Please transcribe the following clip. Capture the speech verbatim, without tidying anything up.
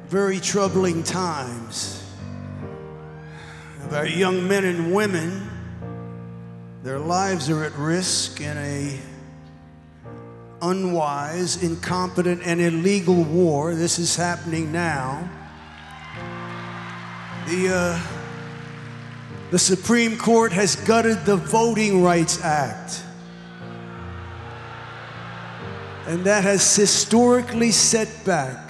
very troubling times. Of our young men and women, their lives are at risk in a unwise, incompetent, and illegal war. This is happening now. The, uh, the Supreme Court has gutted the Voting Rights Act. And that has historically set back